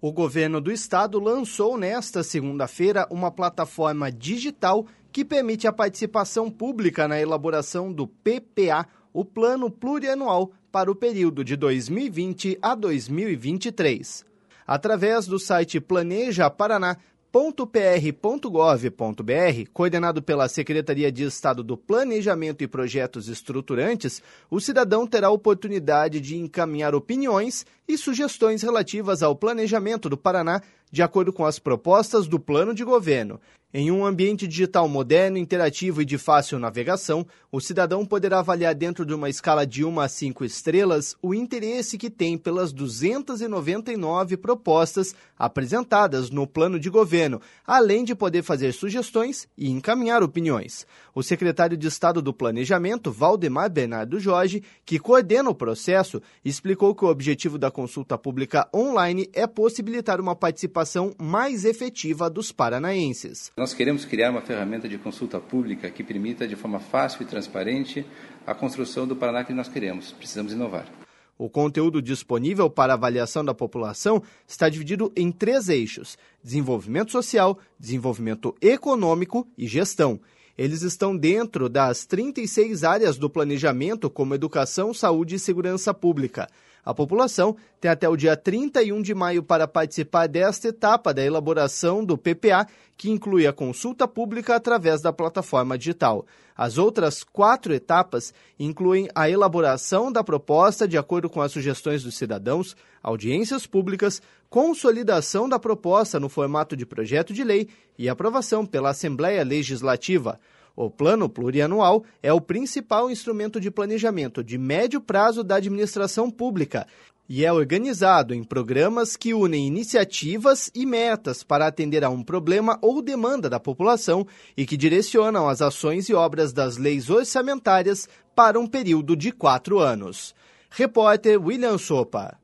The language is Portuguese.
O governo do estado lançou nesta segunda-feira uma plataforma digital que permite a participação pública na elaboração do PPA, o Plano Plurianual para o período de 2020 a 2023. Através do site planejaparaná.pr.gov.br, coordenado pela Secretaria de Estado do Planejamento e Projetos Estruturantes, o cidadão terá a oportunidade de encaminhar opiniões e sugestões relativas ao planejamento do Paraná, de acordo com as propostas do plano de governo. Em um ambiente digital moderno, interativo e de fácil navegação, o cidadão poderá avaliar dentro de uma escala de 1 a 5 estrelas o interesse que tem pelas 299 propostas apresentadas no plano de governo, além de poder fazer sugestões e encaminhar opiniões. O secretário de Estado do Planejamento, Valdemar Bernardo Jorge, que coordena o processo, explicou que o objetivo da consulta pública online é possibilitar uma participação mais efetiva dos paranaenses. Nós queremos criar uma ferramenta de consulta pública que permita, de forma fácil e transparente, a construção do Paraná que nós queremos. Precisamos inovar. O conteúdo disponível para avaliação da população está dividido em 3 eixos: desenvolvimento social, desenvolvimento econômico e gestão. Eles estão dentro das 36 áreas do planejamento, como educação, saúde e segurança pública. A população tem até o dia 31 de maio para participar desta etapa da elaboração do PPA, que inclui a consulta pública através da plataforma digital. As outras 4 etapas incluem a elaboração da proposta de acordo com as sugestões dos cidadãos, audiências públicas, consolidação da proposta no formato de projeto de lei e aprovação pela Assembleia Legislativa. O Plano Plurianual é o principal instrumento de planejamento de médio prazo da administração pública e é organizado em programas que unem iniciativas e metas para atender a um problema ou demanda da população e que direcionam as ações e obras das leis orçamentárias para um período de 4 anos. Repórter William Sopa.